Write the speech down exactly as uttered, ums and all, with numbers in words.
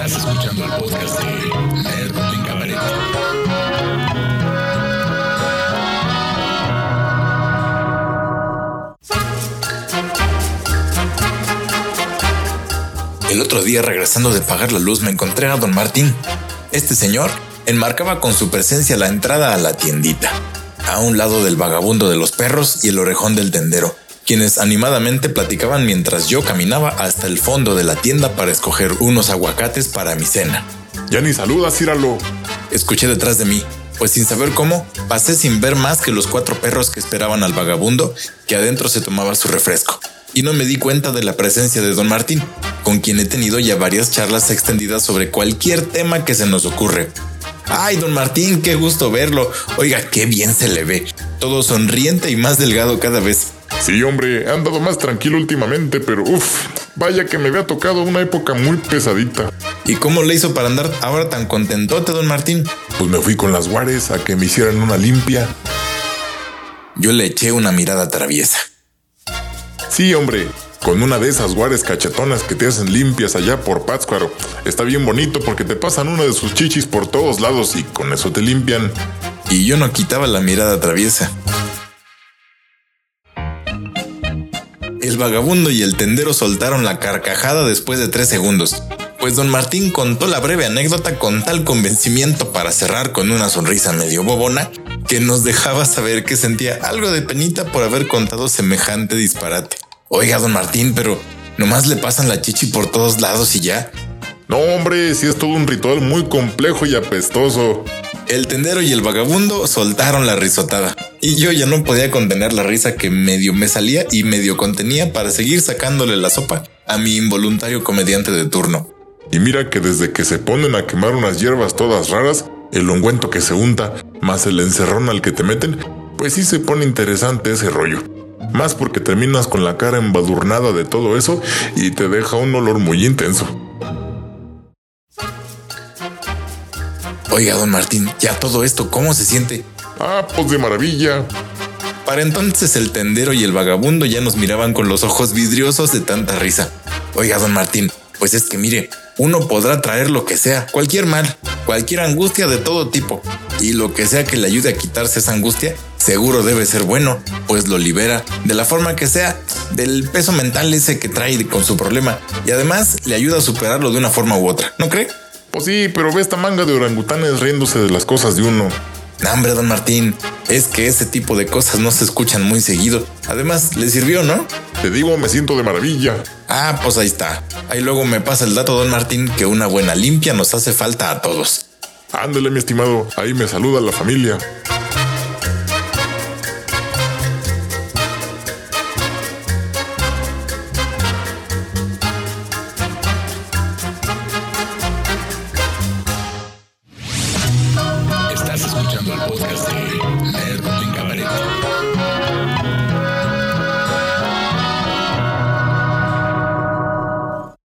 Estás escuchando el podcast de Nerd en Cabaret. El otro día, regresando de pagar la luz, me encontré a don Martín. Este señor enmarcaba con su presencia la entrada a la tiendita, a un lado del vagabundo de los perros y el orejón del tendero, quienes animadamente platicaban mientras yo caminaba hasta el fondo de la tienda para escoger unos aguacates para mi cena. Ya ni saludas, Círalo. Escuché detrás de mí, pues sin saber cómo, pasé sin ver más que los cuatro perros que esperaban al vagabundo, que adentro se tomaba su refresco. Y no me di cuenta de la presencia de don Martín, con quien he tenido ya varias charlas extendidas sobre cualquier tema que se nos ocurre. ¡Ay, don Martín, qué gusto verlo! Oiga, qué bien se le ve, todo sonriente y más delgado cada vez. Sí, hombre, he andado más tranquilo últimamente, pero uff, vaya que me había tocado una época muy pesadita. ¿Y cómo le hizo para andar ahora tan contentote, don Martín? Pues me fui con las Juárez a que me hicieran una limpia. Yo le eché una mirada traviesa. Sí, hombre, con una de esas Juárez cachetonas que te hacen limpias allá por Pátzcuaro. Está bien bonito porque te pasan una de sus chichis por todos lados y con eso te limpian. Y yo no quitaba la mirada traviesa. El vagabundo y el tendero soltaron la carcajada después de tres segundos, pues don Martín contó la breve anécdota con tal convencimiento para cerrar con una sonrisa medio bobona que nos dejaba saber que sentía algo de penita por haber contado semejante disparate. Oiga, don Martín, pero nomás le pasan la chichi por todos lados y ya. No, hombre, sí es todo un ritual muy complejo y apestoso. El tendero y el vagabundo soltaron la risotada, y yo ya no podía contener la risa que medio me salía y medio contenía para seguir sacándole la sopa a mi involuntario comediante de turno. Y mira que desde que se ponen a quemar unas hierbas todas raras, el ungüento que se unta, más el encerrón al que te meten, pues sí se pone interesante ese rollo. Más porque terminas con la cara embadurnada de todo eso y te deja un olor muy intenso. Oiga, don Martín, ya todo esto, ¿cómo se siente? Ah, pues de maravilla. Para entonces el tendero y el vagabundo ya nos miraban con los ojos vidriosos de tanta risa. Oiga, don Martín, pues es que mire, uno podrá traer lo que sea, cualquier mal, cualquier angustia de todo tipo, y lo que sea que le ayude a quitarse esa angustia, seguro debe ser bueno, pues lo libera de la forma que sea, del peso mental ese que trae con su problema, y además le ayuda a superarlo de una forma u otra, ¿no cree? Pues sí, pero ve esta manga de orangutanes riéndose de las cosas de uno. No, hombre, don Martín, es que ese tipo de cosas no se escuchan muy seguido. Además, le sirvió, ¿no? Te digo, me siento de maravilla. Ah, pues ahí está. Ahí luego me pasa el dato, don Martín, que una buena limpia nos hace falta a todos. Ándale, mi estimado, ahí me saluda la familia.